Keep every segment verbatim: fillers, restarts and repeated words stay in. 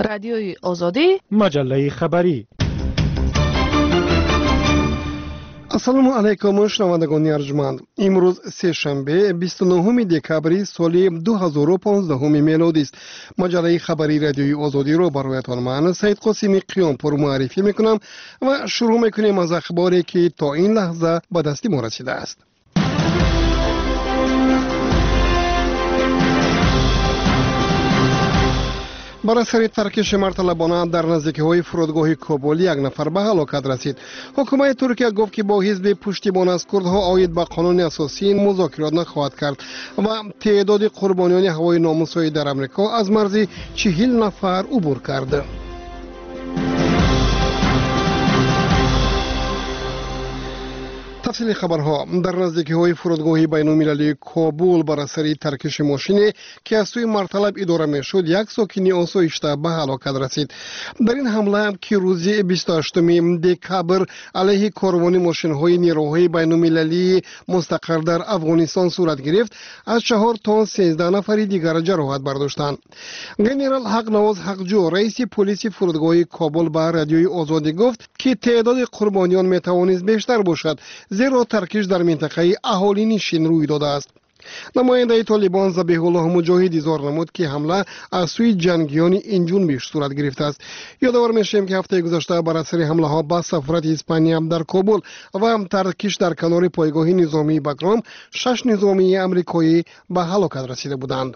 رادیوی آزادی، مجله خبری. السلام علیکم شنوندگان ارجمند. امروز سه شنبه بیست و نهم دکبر سال دو هزار و پانزده میلادی است. مجله خبری رادیوی آزادی را برایتان من سید قاسمی قیامپور معرفی میکنم و شروع میکنیم از اخباری که تا این لحظه به دست ما رسیده است. بر اثر ترکش مرطلبانه در نزدیکی فرودگاه کابل یک نفر به هلاکت رسید. حکومت ترکیه گفت که با حزب پشتیبان از کردها عاید به قانون اساسی مذاکرات نخواهد کرد و تعداد قربانیان هوای ناموسوی در امریکا از مرز چهل نفر عبور کرد. تفصیل خبرها. در نزدیکی های فرودگاه بین المللی کابل بر اثر ترکش ماشینی که از سوی مرطلب اداره میشد یک ساکن آسایشته به هلاکت رسید. در این حمله که روز بیست و هشتم دکبر علیه کاروان ماشین های نیروهای بین المللی مستقر در افغانستان صورت گرفت، از چهار تا سیزده نفر دیگر جراحت برداشتند. ژنرال حق نواز حقجو رئیس پلیس فرودگاه کابل به رادیوی آزادی گفت که تعداد قربانیان می توانست بیشتر باشد، زیرا ترکش در منطقه اهالی نشین روی داده است. نماینده طالبان ذبیح الله مجاهد اظهار نمود که حمله از سوی جنگیان این جنبش صورت گرفته است. یادآور میشیم که هفته گذشته بر اثر حمله ها به سفارت اسپانیا در کابل و هم ترکش در کنار پایگاه نظامی بگرام شش نظامی امریکایی به هلاکت رسیده بودند.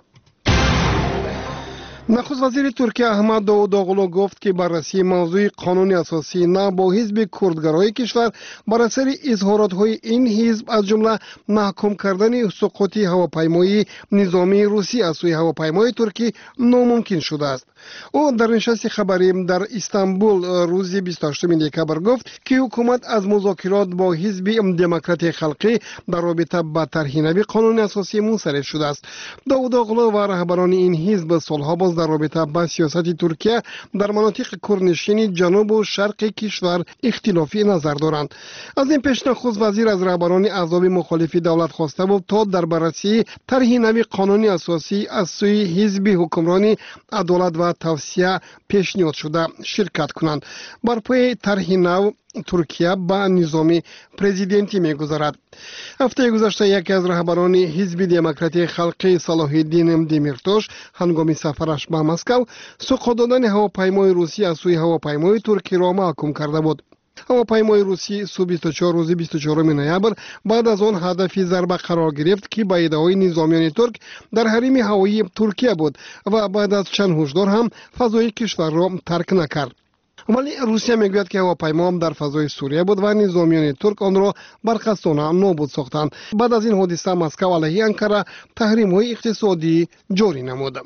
نخست وزیر ترکیه احمد داوودوغلو گفت که بررسی موضوع قانون اساسی نه با حزب کردگرای کشور بر اثر اظهارات‌های این حزب از جمله محکوم کردن سقوط هواپیمای نظامی روسی از سوی هواپیمای ترکی ناممکن شده است. او در نشست خبری در استانبول روز بیست و هشتم دکبر گفت که حکومت از مذاکرات با حزب دموکرات خلقی در رابطه با طرح نوی قانون اساسی منصرف شده است. داوودوغلو و رهبران این حزب سالها باز در رابطه با سیاست ترکیه در مناطق کرنشین جنوب و شرق کشور اختلافی نظر دارند. از این پیش نخست وزیر از رهبران احزاب مخالف دولت خواسته بود تا در بررسی طرح نوی قانون اساسی از سوی حزب حکمران عدالت و توسعه پیشنهاد شده شرکت کنند. بر پای طرح نو ترکیه با نظام پرزیدنتی میگذارد. هفته گذشته یکی از رهبران حزب دموکرات خلقی صلاح الدین دیمیرتاش هنگام سفرش به مسکو سقوط دادن هواپیمای روسی از سوی هواپیمای ترکی را محکوم کرده بود. هواپیمای روسی صبح بیست و چهار روز بیست و چهارم نوامبر بعد از آن هدف ضربه قرار گرفت که به ادعای نظامیان ترک در حریم هوایی ترکیه بود و بعد از چند هشدار هم فضای کشور را ترک نکرد. ولی روسیه میگوید که هواپیما در فضای سوریه بود و نظامیان ترک آن را برخستانه نابود ساختند. بعد از این حادثه مسکو علیه انقره تحریم‌های اقتصادی جاری نمود.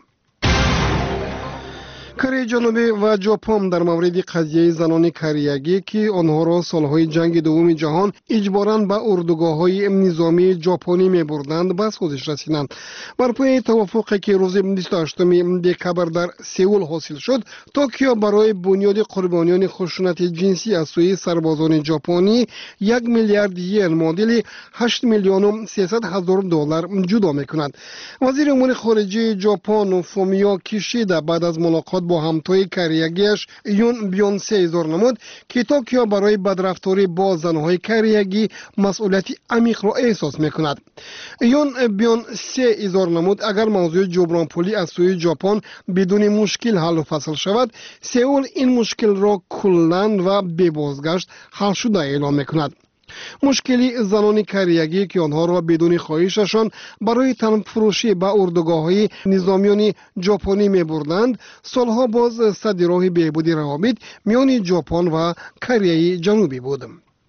کره جنوبی و ژاپن در مورد قضیه زنان کریگی که آنها را سالهای جنگ دوم جهان اجباراً به اردوگاه‌های نظامی ژاپنی می‌بردند به سازش رسیدند. بر پای توافقی که روز بیست و هشتم دکبر در سئول حاصل شد، توکیو برای بنیاد قربانیان خشونت جنسی از سوی سربازان ژاپنی یک میلیارد ین معادل هشت میلیون و سیصد هزار دلار جدا می‌کند. وزیر امور خارجه ژاپن فومیو کیشیدا بعد از ملاقات با همتای کریگیش یون بیونسه اظهار نمود که توکیو برای بدرفتاری با زنهای کریگی مسئولیت عمیق را احساس میکند. یون بیونسه اظهار نمود اگر موضوع جبران پولی از سوی ژاپن بدون مشکل حل و فصل شود، سئول این مشکل را کلاً و بی بازگشت حل شده اعلام میکند. مشکلی زنان کریگی که آنها را بدون خواهششان برای تن فروشی به اردوگاه‌های نظامیان ژاپنی می‌بردند، سالها باز سد راه بهبود روابط میان ژاپن و کره جنوبی بود.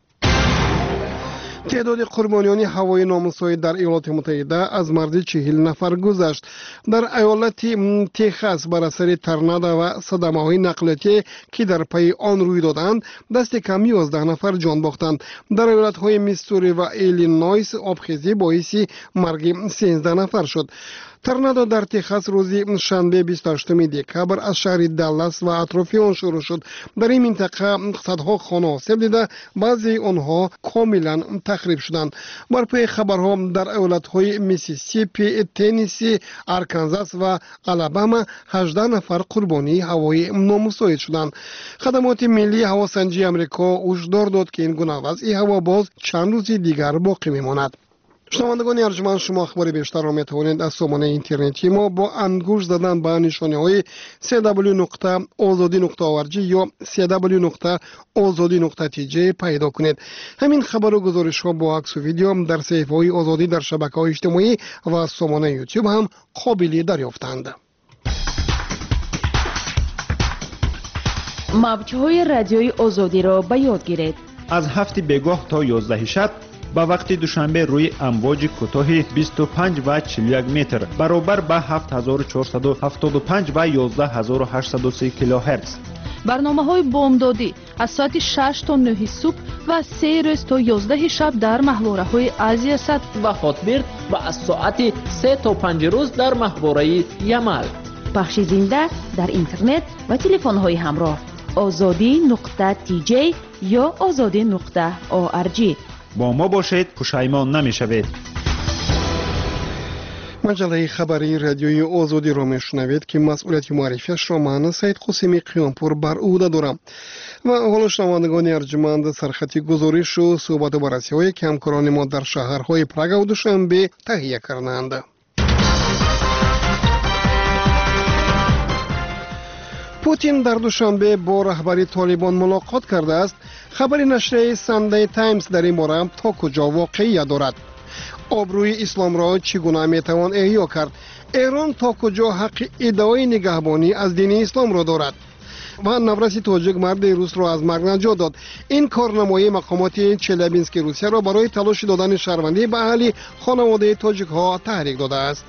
تعداد قربانیان هوای ناموسوی در ایالات متحده از مرز چهل نفر گذشت. در ایالت تگزاس بر اثر تورنادو و صدمه‌های نقلیاتی که در پی آن روی دادند، دست کم یازده نفر جان باختند. در ایالت‌های میسوری و ایلینویس آبخیزی باعث مرگ سیزده نفر شد. торнадо در تگزاس روز شنبه بیست و هشتم دکبر از شهر دالاس و اطراف آن شروع شد. در این منطقه صدها خانه آسیب دیده، بعضی آنها کاملا تخریب شدند. بر پای خبرها در ایالت‌های میسیسیپی، تنسی، آرکانزاس و آلاباما هجده نفر قربانی هوای نامساعد شدند. خدمات ملی هواسنجی آمریکا هشدار داد که این گونه وضع هوا باز چند روز دیگر باقی میماند. شنوندگان ارجمند، شما اخبار بیشتر را می توانید از سامانه اینترنتی ما با انگوش زدن به نشانه های سی دبلیو نقطه آزادی نقطه او ار جی یا سی دبلیو نقطه آزادی نقطه تی جی پیدا کنید. همین خبر و گزارش ها با عکس و ویدیو در صفحه های آزادی در شبکه‌های اجتماعی و سامانه یوتیوب هم قابل دریافتند. موج‌های رادیوی آزادی را به یاد گیرید. از هفت بگاه تا یازده شب با وقت دوشنبه روی امواج کوتاه بیست و پنج و چهل و یک متر برابر به هفت هزار و چهارصد و هفتاد و پنج و یازده هزار و هشتصد و سه کیلوهرتز. برنامه‌های بامدادی از ساعت شش تا نه صبح و سه روز تا یازده شب در ماهواره‌های آسیا صد و خاطبرد و از ساعت سه تا پنج روز در ماهواره یمل. پخش زنده در اینترنت و تلفن‌های همراه آزادی نقطه تی جی یا آزادی نقطه او ار جی. با ما باشید، پشیمان نمی‌شوید. مجله خبری رادیوی آزادی را میشنوید که مسئولیت معرفیش را من سید قاسمی قیامپور بر عهده دارم. و حالا شنوندگان ارجمند، سرخط گزارش و صحبت بررسی‌های که همکاران ما در شهرهای پراگ و دوشنبه تهیه کردند. پوتین در دوشنبه با رهبر طالبان ملاقات کرده است. خبر نشریه ساندی تایمز در این باره تا کجا واقعیت دارد؟ آبروی اسلام را چگونه میتوان احیا کرد؟ ایران تا کجا حق ادعای نگهبانی از دین اسلام را دارد؟ و نورس تاجیک مرد روس را از مرگ نجات داد. این کارنمای مقامات چلیابینسک روسیه را برای تلاش دادن شهروندی به اهالی خانواده تاجیک ها تحریک داده است.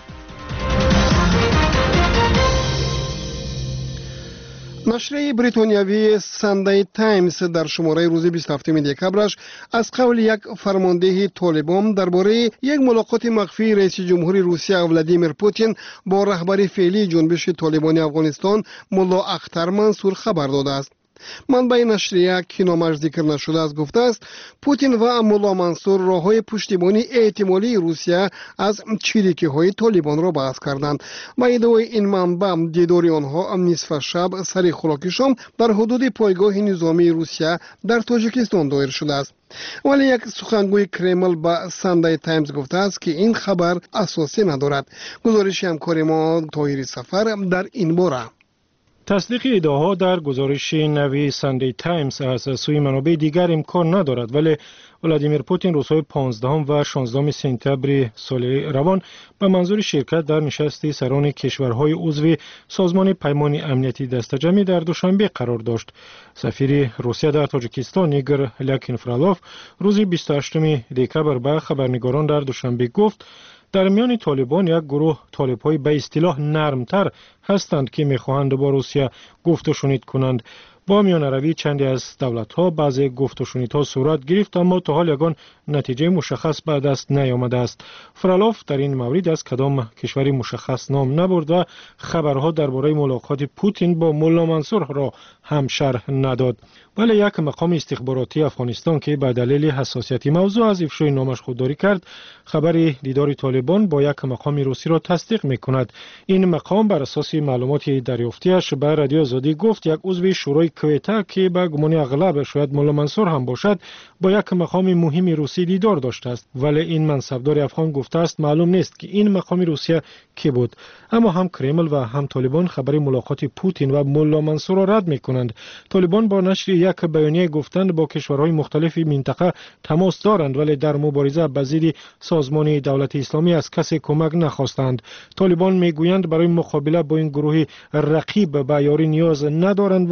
نشریه بریتانیایی ساندی تایمز در شماره روز بیست و هفتم دکبرش از قول یک فرمانده طالبان درباره یک ملاقات مخفی رئیس جمهوری روسیه ولادیمیر پوتین با رهبر فعلی جنبش طالبان افغانستان ملا اختر منصور خبر داده است. منبع نشریه که نامش ذکر نشده است گفته است پوتین و ملا منصور راههای پشتیبانی احتمالی روسیه از چریکی های طالبان را بحث کردند و ادعای این منبع دیدار آنها نصف شب سر خوراک شام در حدود پایگاه نظامی روسیه در تاجیکستان دایر شده است. ولی یک سخنگوی کرمل به ساندی تایمز گفته است که این خبر اساسی ندارد. گزارش همکار ما طاهری سفر در این باره. تصدیق ادعاها در گزارش نوی ساندی تایمز از سوی منابع دیگر امکان ندارد، ولی ولادیمیر پوتین روزهای پانزدهم و شانزدهم سپتامبر سال روان به منظور شرکت در نشست سران کشورهای عضو سازمان پیمان امنیتی دستجمعی در دوشنبه قرار داشت. سفیر روسیه در تاجیکستان ایگور لاکین فرالوف روز بیست و هشتم دکبر به خبرنگاران در دوشنبه گفت در میان طالبان یک گروه طالب‌های به اصطلاح نرمتر هستند که می‌خواهند با روسیه گفت و شنید کنند. با میان روی چندی از دولت‌ها بعضی گفت و شنیدها صورت گرفت، اما تا حال یگان نتیجه مشخص به دست نیامده است. فرالوف در این مورد از کدام کشوری مشخص نام نبرد و خبرها درباره ملاقات پوتین با ملا منصور را هم شرح نداد. ولی یک مقام استخباراتی افغانستان که به دلیل حساسیت موضوع از افشای نامش خودداری کرد، خبر دیدار طالبان با یک مقام روسی را تصدیق می‌کند. این مقام بر اساس معلومات دریافتی‌اش به رادیو آزادی گفت یک عضو شورای کویته که به گمان اغلب شاید ملا منصور هم باشد با یک مقام مهم روسی دیدار داشته است، ولی این منصبدار افغان گفته است معلوم نیست که این مقام روسیه کی بود. اما هم کرمل و هم طالبان خبر ملاقات پوتین و ملا منصور را رد می‌کنند. طالبان با نشر یک بیانیه گفتند با کشورهای مختلف منطقه تماس دارند، ولی در مبارزه به ضد سازمان دولت اسلامی از کسی کمک نخواستند. طالبان میگویند برای مقابله با این گروه رقیب به یاری نیاز ندارند و در این زمینه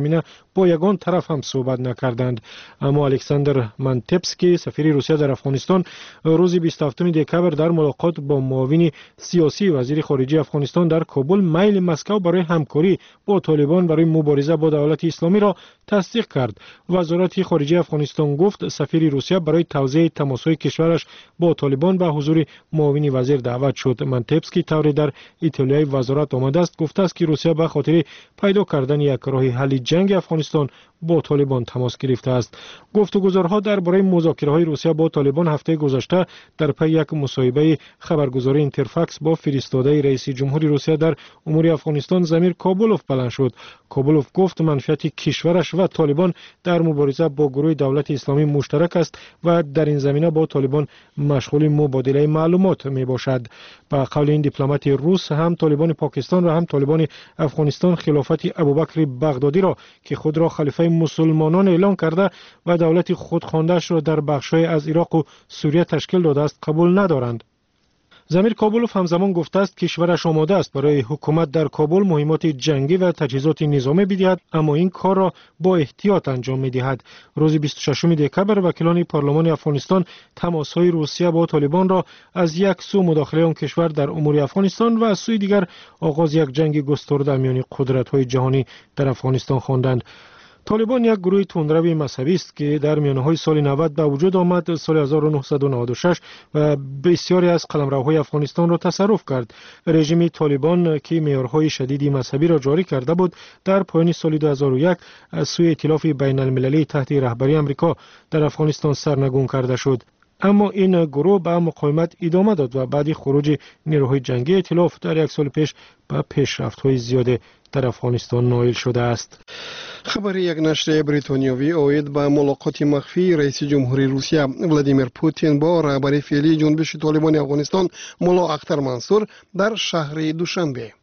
زمینه با یگان طرف هم صحبت نکردند. اما الکساندر منتپسکی سفیر روسیه در افغانستان روز بیست و هفتم دکبر در ملاقات با معاون سیاسی وزیر خارجه افغانستان در کابل میل مسکو برای همکاری با طالبان برای مبارزه با دولت اسلامی را تصدیق کرد. وزارت خارجه افغانستان گفت سفیر روسیه برای توزیع تماس‌های کشورش با طالبان به حضور معاون وزیر دعوت شد. منتپسکی طوری در اطلاعیه وزارت آمده است گفته است که روسیه به خاطر پیدا کردن یک راه حل جنگ افغانستان با طالبان تماس گرفته است. گفتگوزارها درباره مذاکره‌های روسیه با طالبان هفته گذشته در پی یک مصاحبه خبرگزاری اینترفاکس با فرستاده رئیس جمهوری روسیه در امور افغانستان زمیر کابولوف بلند شد. کابولوف گفت منفعت کشورش و طالبان در مبارزه با گروه دولت اسلامی مشترک است و در این زمینه با طالبان مشغول مبادله معلومات می باشد. با قول این دیپلمات روس هم طالبان پاکستان و هم طالبان افغانستان خلافت ابوبکر بغدادی را که خود را خلیفه مسلمانان اعلام کرده و دولت خودخوانده‌اش را در بخش‌های از عراق و سوریه تشکیل داده است قبول ندارند. زمیر کابولوف همزمان گفته است کشورش آماده است برای حکومت در کابل مهمات جنگی و تجهیزات نظامی بدهد، اما این کار را با احتیاط انجام می‌دهد. روز بیست و ششم دکبر وکیلان پارلمان افغانستان تماس‌های روسیه با طالبان را از یک سو مداخله آن کشور در امور افغانستان و از سوی دیگر آغاز یک جنگ گسترده میان قدرت‌های جهانی در افغانستان خواندند. طالبان یک گروه تندروی مذهبی است که در میانه‌های سال نود به وجود آمد. سال هزار و نهصد و نود و شش و بسیاری از قلمروهای افغانستان را تصرف کرد. رژیم طالبان که معیارهای شدیدی مذهبی را جاری کرده بود در پایان سال دو هزار و یک از سوی ائتلاف بین المللی تحت رهبری آمریکا در افغانستان سرنگون کرده شد. اما این گروه به مقاومت ادامه داد و بعد خروج نیروهای جنگی ائتلاف در یک سال پیش به پیشرفت‌های زیاده در افغانستان نائل شده است. خبر یک نشر بریتانیایی اوید به ملاقات مخفی رئیس جمهوری روسیه ولادیمیر پوتین با رهبر فعلی جنبش طالبان افغانستان ملا اختر منصور در شهر دوشنبه.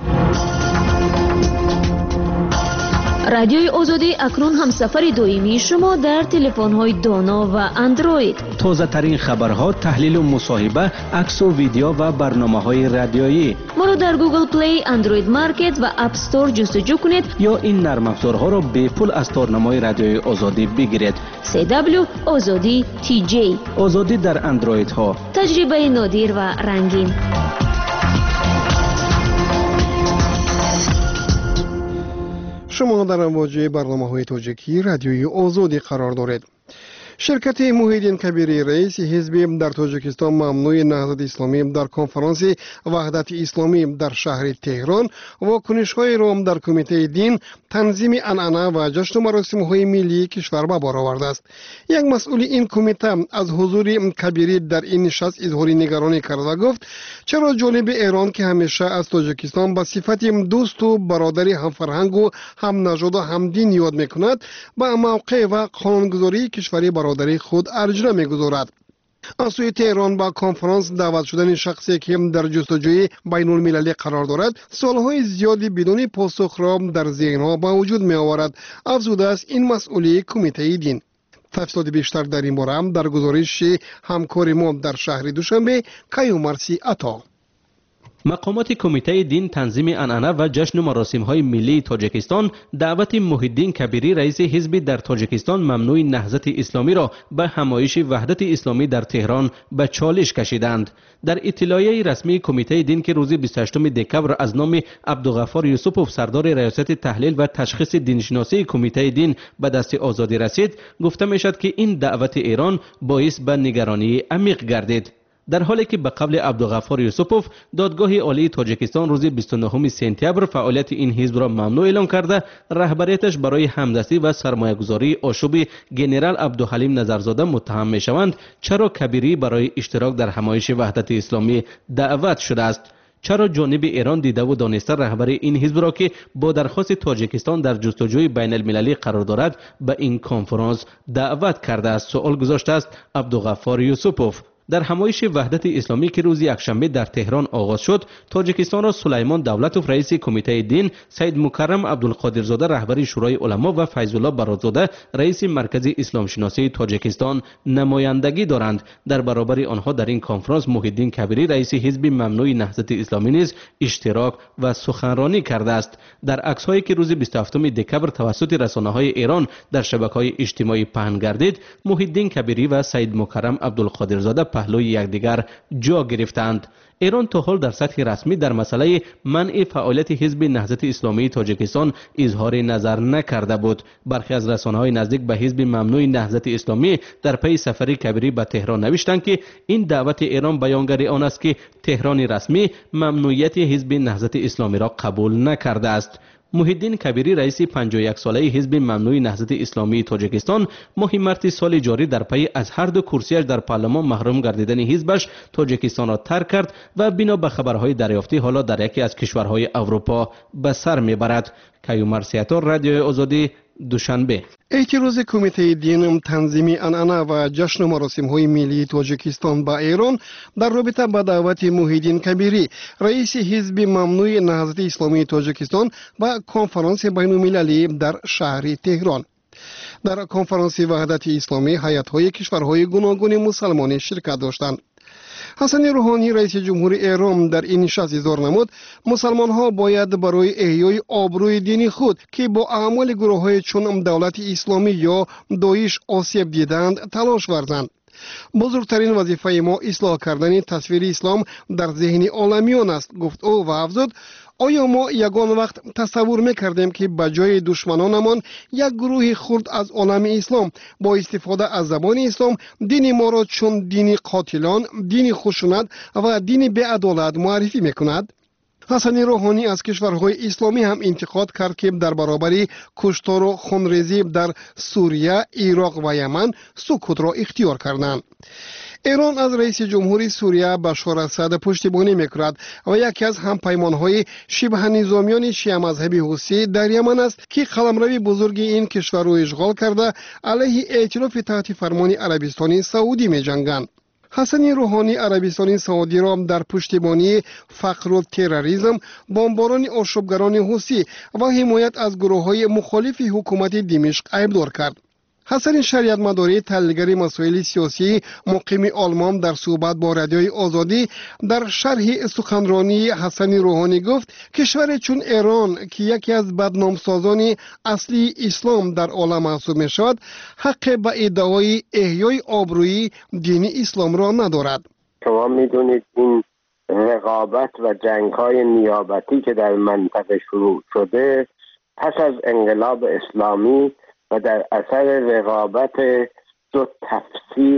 رادیوی آزادی اکنون هم سفر دویمی شما در تلفن‌های دانا و اندروید. تازه ترین خبرها، تحلیل و مصاحبه، عکس و ویدیو و برنامه‌های رادیویی. ما را در گوگل پلی، اندروید مارکت و اپ استور جستجو کنید یا این نرم افزارها را به پول از تارنمای رادیوی آزادی بگیرید. سی دبلیو آزادی تی جی. آزادی در اندروید ها. تجربه نادر و رنگین. شما در امواج برنامه‌های تاجیکی رادیوی آزادی قرار دارید. شرکت محیدین کبیری رئیس حزب در تاجیکستان ممنوع نهضت اسلامی در کنفرانس وحدت اسلامی در شهر تهران واکنش‌های را در کمیته دین تنظیم عنعنه و جشن و مراسم‌های ملی کشور به بار آورده است. یک مسئول این کمیته از حضور کبیری در این نشست اظهار نگرانی کرد و گفت چرا جانب ایران که همیشه از تاجیکستان به صفت دوست و برادر همفرهنگ و هم نژاد و هم دین یاد می‌کند به موقع و قانونگذاری کشوری برادری خود ارج نمی‌گذارد. از سوی تهران با کنفرانس دعوت شدن شخصی که در جستجوی بین المللی قرار دارد سالهای زیادی بدون پاسخ را در ذهنها به وجود می آورد. افزوده است این مسئولی کمیته دین. تفصیلات بیشتر در این باره هم در گزارش همکار ما در شهر دوشنبه کیومرسی عطا. مقامات کمیته دین تنظیم عنعنه و جشن و مراسم‌های ملی تاجیکستان دعوت محیدین کبیری رئیس حزب در تاجیکستان ممنوع نهضت اسلامی را به همایش وحدت اسلامی در تهران به چالش کشیدند. در اطلاعیه رسمی کمیته دین که روز بیست و هشتم دکبر از نام عبدالغفار یوسفوف سردار ریاست تحلیل و تشخیص دینشناسی کمیته دین به دست آزادی رسید، گفته میشد که این دعوت ایران باعث به نگرانی عمیق گردید. در حالی که به قول عبدالغفار یوسفوف دادگاه عالی تاجیکستان روز بیست و نهم سپتامبر فعالیت این حزب را ممنوع اعلام کرده، رهبریتش برای همدستی و سرمایه‌گذاری آشوب ژنرال عبدالحلیم نظرزاده متهم می‌شوند، چرا کبیری برای اشتراک در همایش وحدت اسلامی دعوت شده است؟ چرا جانب ایران دیده و دانسته رهبر این حزب را که با درخواست تاجیکستان در جستجوی بین المللی قرار دارد به این کنفرانس دعوت کرده است؟ سوال گذاشته است عبدالغفار یوسفوف. در همایش وحدت اسلامی که روز یکشنبه در تهران آغاز شد، تاجیکستان را سلیمان دولتوف رئیس کمیته دین، سید مکرم عبدالقادرزاده رهبر شورای علما و فیض الله برادزاده رئیس مرکز اسلام شناسی تاجیکستان نمایندگی دارند. در برابر آنها در این کنفرانس محی الدین کبیری رئیس حزب ممنوع نهضت اسلامی نیز اشتراک و سخنرانی کرده است. در عکس‌هایی که روز بیست و هفتم دکبر توسط رسانه‌های ایران در شبکه‌های اجتماعی پهن گردید، محی الدین کبیری و سید مکرم عبدالقادرزاده پهلوی یکدیگر جا گرفتند. ایران تا حال در سطح رسمی در مسئله منع فعالیت حزب نهضت اسلامی تاجیکستان اظهار نظر نکرده بود. برخی از رسانه‌های نزدیک به حزب ممنوع نهضت اسلامی در پی سفر کبیری به تهران نوشتند که این دعوت ایران بیانگر آن است که تهران رسمی ممنوعیت حزب نهضت اسلامی را قبول نکرده است. محی الدین کبیری رئیس پنجاه و یک ساله حزب ممنوع نهضت اسلامی تاجیکستان ماه مارس سال جاری در پی از هر دو کرسیش در پارلمان محروم گردیدن حزبش تاجیکستان را ترک کرد و بنا به خبرهای دریافتی حالا در یکی از کشورهای اروپا به سر میبرد. کیومرث سیاتور، رادیو آزادی، دوشنبه. اعتراض کمیته دین تنظیم انعنه و جشن مراسم های ملی تاجیکستان با ایران در رابطه با دعوت محی الدین کبیری رئیس حزب ممنوع نهضت اسلامی تاجیکستان و کنفرانس بین المللی در شهر تهران. در کنفرانس وحدت اسلامی هیئت‌های کشورهای گوناگون مسلمان شرکت داشتند. حسن روحانی رئیس جمهور ایران در این نشست اظهار نمود مسلمان ها باید برای احیای آبروی دینی خود که با اعمال گروه های چون دولت اسلامی یا داعش آسیب دیدند تلاش ورزند. بزرگترین وظیفه ما اصلاح کردن تصویر اسلام در ذهن عالمیان است، گفت او و افزود آیا ما یگان وقت تصور میکردیم که به جای دشمنانمان یک گروه خرد از عالم اسلام با استفاده از زبان اسلام دین ما را چون دین قاتلان، دین خشونت و دین بی‌عدالت معرفی میکند؟ حسن روحانی از کشورهای اسلامی هم انتقاد کرد که در برابر کشتار و خونریزی در سوریه، عراق و یمن سکوت را اختیار کردند. ایران از رئیس جمهوری سوریه بشار اسد پشتیبانی میکند و یکی از همپیمانهای شبه نظامیان شیعه مذهبی حوثی در یمن است که قلمرو بزرگ این کشور را اشغال کرده علیه ائتلاف تحت فرمان عربستان سعودی می‌جنگند. حسن روحانی عربستان سعودی را در پشتیبانی فقر و تروریسم، بمباران آشوبگران حوثی و حمایت از گروه‌های مخالف حکومت دمشق ایبدار کرد. حسن شریعت مداری تحلیلگر مسائل سیاسی مقیم آلمان در صحبت با رادیوی آزادی در شرح سخنرانی حسن روحانی گفت کشور چون ایران که یکی از بدنامسازان اصلی اسلام در عالم محسوب می شود حق به ادعای احیای آبروی دین اسلام را ندارد. شما میدونید این رقابت و جنگ‌های نیابتی که در منطقه شروع شده پس از انقلاب اسلامی و در اثر رقابت دو تفسیر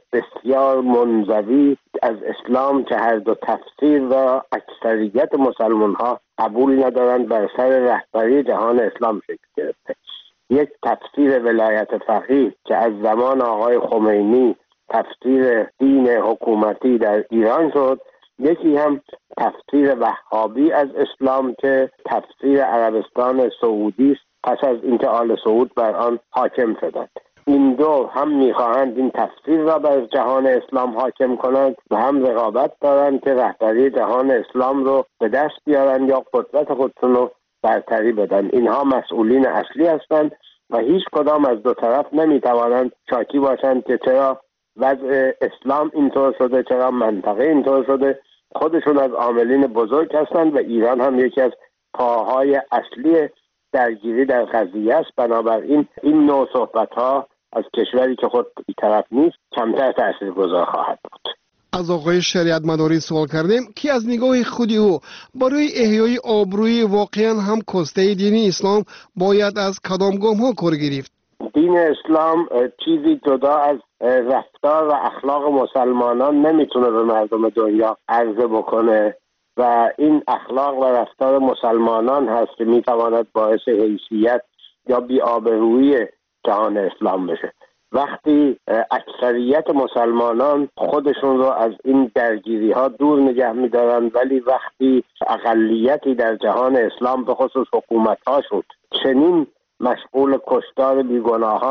بسیار منزوی از اسلام که هر دو تفسیر را اکثریت مسلمان ها قبول ندارند بر سر رهبری جهان اسلام شکل گرفته. یک تفسیر ولایت فقیه که از زمان آقای خمینی تفسیر دین حکومتی در ایران شد، یکی هم تفسیر وهابی از اسلام که تفسیر عربستان سعودی است پس از اینکه آل سعود بر آن حاکم شدند. این دو هم میخواهند این تفسیر را بر جهان اسلام حاکم کنند و هم رقابت دارند که رهبری جهان اسلام رو به دست بیارند یا قدرت خودشون رو برتری بدن. اینها مسئولین اصلی هستند و هیچ کدام از دو طرف نمیتوانند شاکی باشند که چرا وضع اسلام اینطور شده، چرا منطقه اینطور شده. خودشون از عاملین بزرگ هستند و ایران هم یکی از پاهای اصلی درگیری در قضیه است. بنابراین این نوع صحبت‌ها از کشوری که خود بی‌طرف نیست کمتر تاثیرگذار خواهد بود. از آقای شریعت مداری سوال کردیم که از نگاه خودی او برای احیای آبروی واقعا هم کاسته دین اسلام باید از کدام گام‌ها کار گرفت؟ دین اسلام چیزی جدا از رفتار و اخلاق مسلمانان نمیتونه به مردم دنیا عرضه بکنه و این اخلاق و رفتار مسلمانان هست که میتواند باعث حیثیت یا بی‌آبرویی جهان اسلام بشه. وقتی اکثریت مسلمانان خودشون رو از این درگیری ها دور نگه میدارن، ولی وقتی اقلیتی در جهان اسلام به خصوص حکومت هاشون چنین مشغول کشتار بیگناهان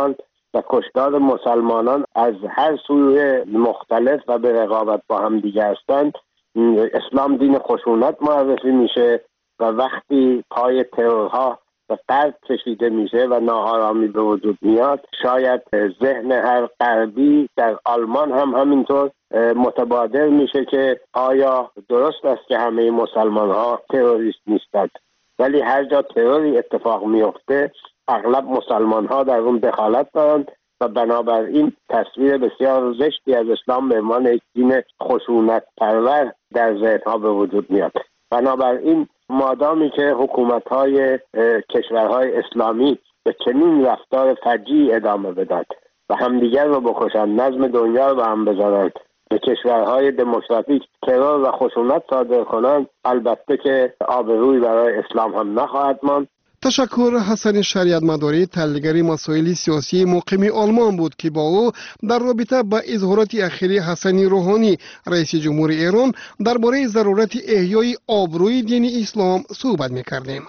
و کشتار مسلمانان از هر سوی مختلف و به رقابت با هم دیگه هستند. اسلام دین خشونت معرفی میشه و وقتی پای ترورها و قرد کشیده میشه و ناآرامی به وجود میاد، شاید ذهن هر غربی در آلمان هم همینطور متبادر میشه که آیا درست است که همه مسلمان ها تروریست نیستند، ولی هر جا تروری اتفاق میفته اغلب مسلمان ها در اون دخالت دارند و بنابراین تصویر بسیار زشتی از اسلام به عنوان یک دین خشونت پرور در ذهنها به وجود میاد. بنابراین مادامی که حکومت‌های کشورهای اسلامی به چنین رفتار فجیع ادامه بدن و همدیگر رو بکشن، نظم دنیا رو به هم بزنند، به کشورهای دموکراتیک ترور و خشونت صادر کنند، البته که آبرویی برای اسلام هم نخواهد ماند. تشکر. حسن شریعت مداری، تحلیلگر مسائل سیاسی مقیم آلمان بود که با او در رابطه با اظهارات اخیر حسن روحانی رئیس جمهور ایران درباره ضرورت احیای آبروی دین اسلام صحبت می‌کردیم.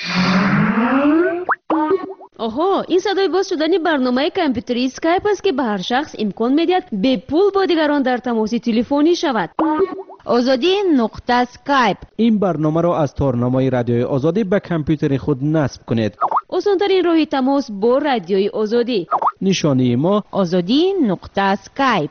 آها، این صدای باز شدن برنامه کامپیوتری اسکایپ است که به هر شخص امکان می‌دهد به پول با دیگران در تماس تلفنی شود. آزادی نقطه اسکایپ. این برنامه را از تارنمای رادیوی آزادی به کامپیوتر خود نصب کنید. آسان‌ترین راه تماس با رادیوی آزادی. نشانی ما آزادی نقطه اسکایپ.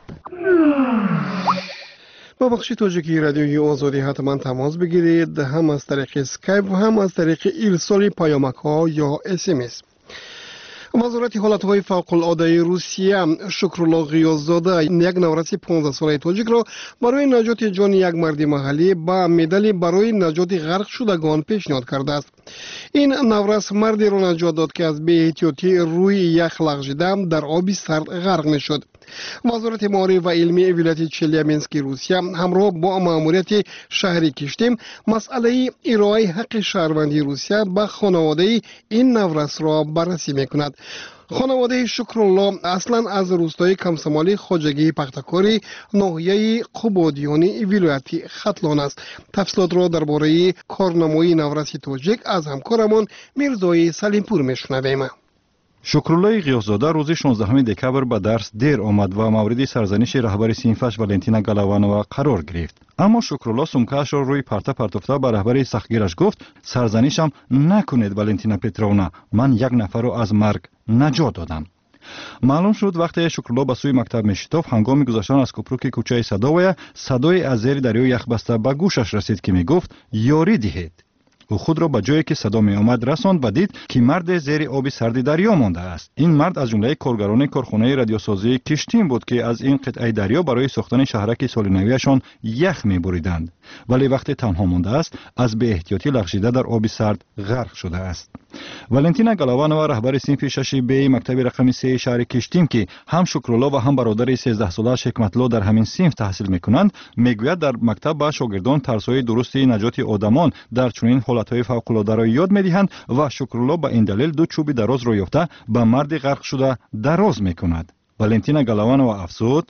با بخش تاجیکی رادیوی آزادی حتما تماس بگیرید، هم از طریق اسکایپ و هم از طریق ارسال پیامک‌ها یا اس ام اس. وزارت حالت‌های فوق‌العاده روسیه شکرالله غیاث‌زاده یک نورس پانزده ساله تاجیک را برای نجات جان یک مرد محلی با مدال برای نجات غرق شدگان پیشنهاد کرده است. این نورس مردی را نجات داد که از بی‌احتیاطی روی یخ لغزیده در آب سرد غرق می‌شد. وزارت معارف و علمی ولایت چلیابینسک روسیه همراه با مأموریت شهری کشتیم مسئله ارائه حق شهروندی روسیه به خانواده این نورس را بررسی می‌کند. خانواده شکرالله اصلا از روستای کمسمالی خواجگی پختکاری ناحیه قبادیانی ولایت ختلان است. تفصیلات را درباره کارنمای نورس تاجیک از همکارمان میرزای سلیمپور میشنویم. شکرالله غیاث‌زاده روز شانزدهم دکبر به درس دیر آمد و مورد سرزنش رهبر صنفش والنتینا گالوانووا قرار گرفت. اما شکرالله سمکه‌اش را روی پرته پرتافته به رهبر سختگیرش گفت سرزنشم نکنید والنتینا پترونا، من یک نفر را از مرگ نجات دادم. معلوم شد وقتی شکرالله به سوی مکتب میشتافت هنگام گذشتن از کوپروک کوچه صداویه صدای از زیر دریای یخ بسته به گوشش رسید که میگفت یاری دهید. او خود را به جایی که صدا می آمد رساند و دید که مرد زیر آب سرد دریا مانده است. این مرد از جمله کارگران کارخانه رادیوسازی کشتیم بود که از این قطعه دریا برای ساختن شهرک سالنویشان یخ می بریدند، ولی وقتی تنها مانده است از بی احتیاطی لغزیده در آب سرد غرق شده است. والنتینا گالوانووا رهبر صنف شش بی مکتب رقم سه شهر کشتیم که هم شکرالله و هم برادر سیزده ساله حکمت‌الله در همین صنف تحصیل میکنند میگوید در مکتب به شاگردان ترس‌های درست نجات آدمان در چنین حالت‌های فوق‌العاده را یاد می‌دهند و شکرالله به این دلیل دو چوب دراز را یافته به مرد غرق شده دراز میکند. والنتینا گالوانووا افزود: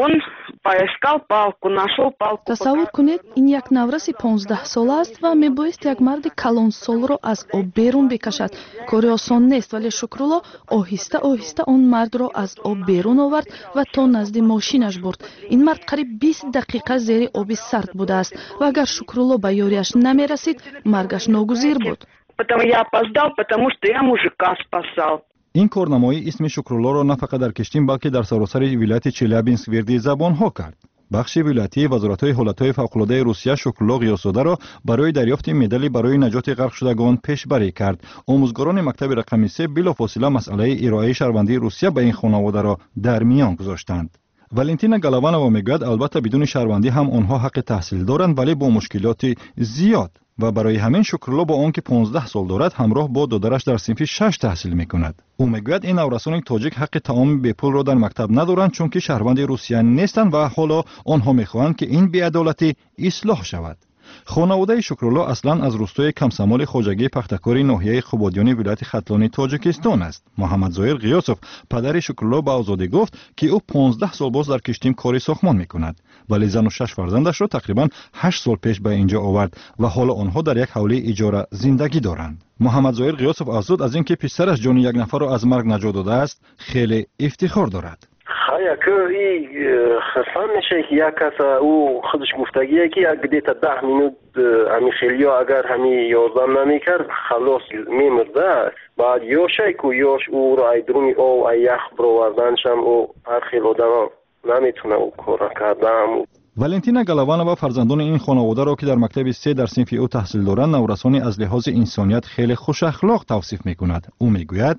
тасаввур кунед ин як навраси понздаҳ сола аст ва мебоист як марди калонсолро аз об берун бикашад. кори осон нест, вале шукрулло оҳиста оҳиста он мардро аз об берун овард ва то назди мошинаш бурд. ин мард қариб бист дақиқа зери оби сард будааст ва агар шукрулло ба ёрияш намерасид маргаш ногузир буд. این کارنمایی اسم شکرالله را نه فقط در کشتیم بلکه در سراسر ولایت چلیابینسک وردی زبان ها کرد. بخش ولایتی وزارت‌های حالت‌های فوق‌العاده روسیه شکرالله غیاث‌زاده را برای دریافت مدال برای نجات غرق شدگان پیشبری کرد. آموزگاران مکتب رقم سه بلافاصله مسئله ارائه شهروندی روسیه به این خانواده را در میان گذاشتند. والنتینا گالوانووا میگوید البته بدون شهروندی هم آنها حق تحصیل دارند ولی با مشکلات زیاد و برای همین شکرالله با آنکه پانزده سال دارد همراه با دادرش در صنف شش تحصیل میکند. او میگوید این نورسان تاجیک حق طعام بی پول را در مکتب ندارند چون که شهروند روسیه نیستند و حالا آنها میخواهند که این بی‌عدالتی اصلاح شود. خانواده شکرالله اصلا از روستای کمسمال خواجگی پختکاری ناحیه قبادیان ولایت ختلانی تاجیکستان است. محمد ظاهر غیاسов پدر شکرالله به آزادی گفت که او پانزده سال باز در کشتیم کاری ساختمان میکند، ولی زن و شش فرزندش را تقریبا هشت سال پیش به اینجا آورد و حالا آنها در یک حوله اجاره زندگی دارند. محمد ظاهر غیاسов افزود از اینکه پسرش جان یک نفر را از مرگ نجات داده است خیلی افتخار دارد. خیلی که این خسان میشه که یک کس او خودش گفتگیه که یک دیتا ده مینوت همی خیلی ها اگر همی یازدم نمی کرد خلاص میمرده. بعد یوشه که یوش او را ایدرومی او ایخ برواردنشم او هر خیلی آدم نمیتونه او کار کردن. والنتینا گلاوانووا و فرزندان این خانواده را که در مکتب سه در صنف او تحصیل دارند نورسانی از لحاظ انسانیت خیلی خوش اخلاق توصیف میکند. او میگوید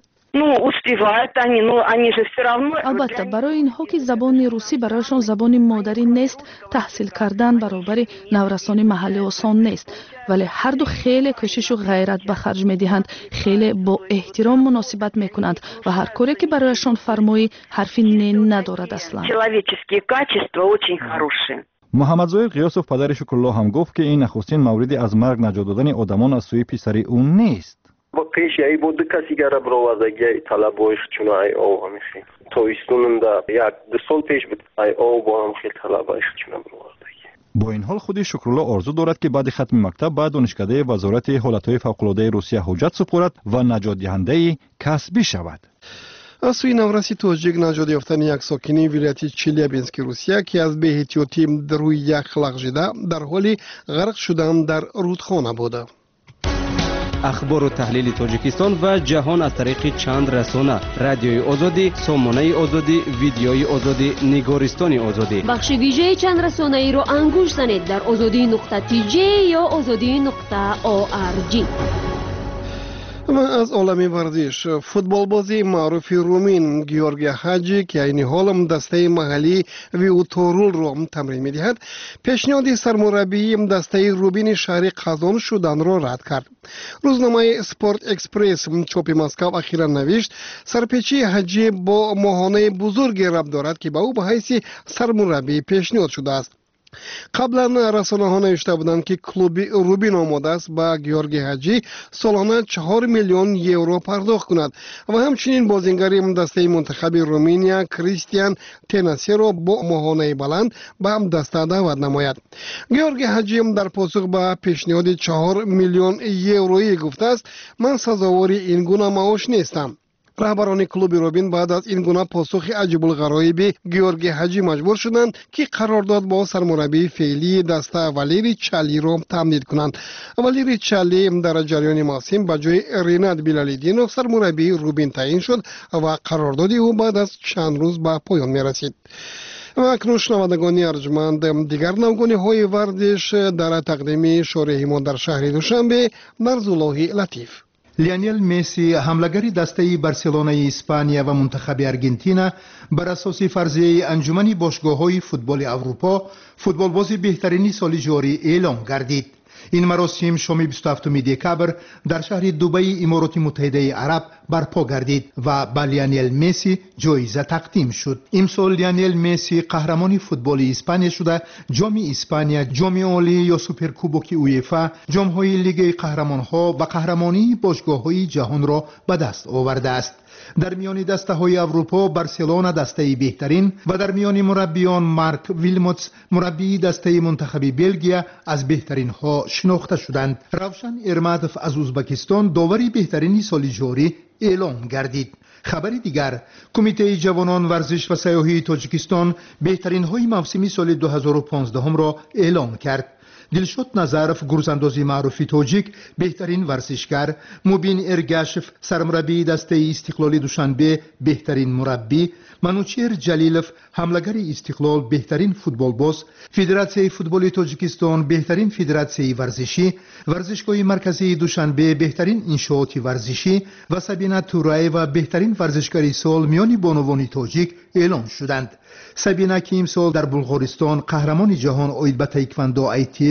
البته برای اینها که زبان روسی برایشان زبان مادری نیست، تحصیل کردن برابر نورسان محلی آسان نیست، ولی هر دو خیلی کوشش و غیرت به خرج میدهند، خیلی با احترام مناسبت میکنند و هر کاری که برایشان فرمایی حرفی نه ندارد اصلا. محمد ظاهر غیاسов پدر شکرالله هم گفت که این نخستین موردی از مرگ نجات دادن آدمان از سوی پسری او نیست. با پیش ای بود کسی گره برآوردگی طلب بایش چون ای او همیشه تویستون دا یک دو سال پیش بود ای او با هم خیلی طلب بایش چون برآوردگی. با این حال خود شکرالله آرزو دارد که بعد ختم مکتب به دانشکده وزارت حالتهای فوق‌العاده روسیه حاجت سپارد و نجات دهنده کسبی شود. از سوی نورسی تاجیک نجات یافتن یک ساکنی ولایت چلیابینسک روسیه که از بی‌احتیاطی روی یخ لغزیده در حال غرق شدن در رودخانه بوده. اخبار و تحلیل تاجیکستان و جهان از طریق چند رسانه: رادیوی آزادی، سامانه آزادی، ویدیوی آزادی، نگارستان آزادی. بخش ویژه چند رسانه ای را انگوش زنید در آزادی نقطه تی جی یا آزادی نقطه او آر جی. و از عالم ورزش، فوتبال بازی معروف رومین گیورگی حاجی که این حال دسته محلی ویوتورول را تمرین می‌دهد، پیشنهاد سرمربی دسته روبین شهری قزان شدن را رد کرد. روزنامه اسپورت اکسپرس چاپ مسکو اخیرا نوشت سرپیچی حاجی با ماهانه بزرگی ربط دارد که به او به حیث سرمربی پیشنهاد شده است. قبلا رسانه ها نوشته بودند که کلوب روبین آماده است با گیورگی حاجی سالانه چهار میلیون یورو پرداخت کند و همچنین بازیگر دسته منتخب رومینیا کریستیان تناسی را با ماهانه بلند به هم دسته دعوت نماید. گیورگی حاجی در پاسخ به پیشنهاد چهار میلیون یورویی گفته است من سزاوار این گونه معاش نیستم. رهبران کلوب روبین بعد از این گونه پاسخ عجیب الغرایب گیورگی حاجی مجبور شدند که قرارداد با سرمربی فعلی دسته والیری چالی را تمدید کنند. والیری چالی در جریان موسم به جای رینات بیلالیدینوف سرمربی روبین تعیین شد و قرارداد او بعد از چند روز به پایان می رسید. و اکنون شنوندگان ارجمند دیگر نوگانی های ورزش در تقدیم شارح ما در شهر دوشنبه مرزالله لطیف. لیونل مسی حملگری دسته بارسلونای اسپانیا و منتخب ارژانتین بر اساس فرضیه انجمن باشگاه‌های فوتبال اروپا فوتبال بازی بهترین سال جاری اعلام گردید. این مراسم شام بیست و هفتم دکبر در شهر دبی امارات متحده عرب برپا گردید و به لیونل مسی جایزه تقدیم شد. امسال لیونل مسی قهرمان فوتبال اسپانیا شده، جام اسپانیا، جام عالی یا سوپرکوبوک اویفا، جام‌های لیگ قهرمان‌ها و قهرمانی باشگاه‌های جهان را به دست آورده است. در میان دسته های اروپا بارسلونا دسته بهترین و در میان مربیان مارک ویلموتس مربی دسته منتخب بلژیا از بهترین ها شناخته شدند. روشن ارمادوف از ازبکستان داوری بهترین سال جاری اعلام گردید. خبری دیگر، کمیته جوانان ورزش و سیاحی تاجیکستان بهترین های موسمی سال دو هزار و پانزده را اعلام کرد. دلشاد نظرف گرزاندازی معروفی تاجیک بهترین ورزشکار، مبین ارگاشف سرمربی دسته استقلالی دوشنبه بهترین مربی، منوچهر جلیلوف حملگر استقلال بهترین فوتبال باز، فدراسیون فوتبال تاجیکستان بهترین فدراسیون ورزشی، ورزشگاه مرکزی دوشنبه بهترین انشاءات ورزشی و سبینا تورای و بهترین ورزشکار سال میان بانوان تاجیک اعلام شدند. سبینا که امسال در بلغارستان قهرمان جهان آید به تایکواندو آی تی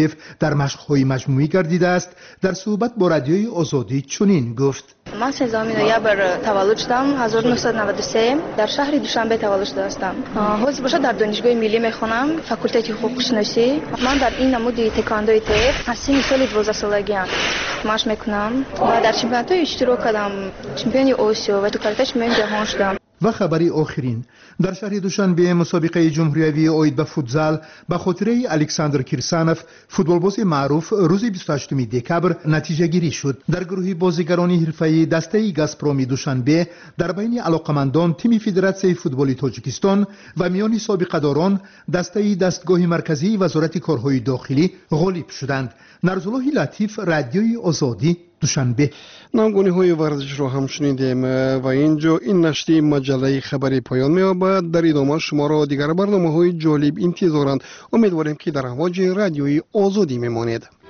جمهوریویف در مشق‌های مجموعی گردیده است در صحبت با رادیوی آزادی چنین گفت: من سوم نوامبر تولد شدم هزار و نهصد و نود و سه در شهر دوشنبه تولد شده هستم. حاضر باشه در دانشگاه ملی میخونم فاکولته حقوق شناسی. من در این نمود تکواندوی تیف از سن سال دوازده سالگی مشق میکنم و در چمپیونات اشتراک کردم، چمپیون آسیا و تو کاراتش چمپیون جهان شدم. و خبری آخرین در شهر دوشنبه مسابقه جمهوری اوید به فوتزال به خاطره الکساندر کیرسانوف فوتبالباز معروف روز بیست و هشتم دکبر نتیجه گیری شد. در گروه بازیگران حرفه‌ای دسته گازپروم دوشنبه در بین علاقمندان تیم فدراسیون فوتبال تاجیکستان و میان سابقه‌داران دسته دستگاه مرکزی وزارت کارهای داخلی غالب شدند. نرزالله لطیف، رادیوی آزادی، دوشنبه. نامگونی های ورزش رو هم شنیدیم و اینجا این نشریه مجله خبری پایان می‌یابد. در ادامه شما را دیگر برنامه های جالب انتظارند. امیدواریم که در امواج رادیوی آزادی میمانید.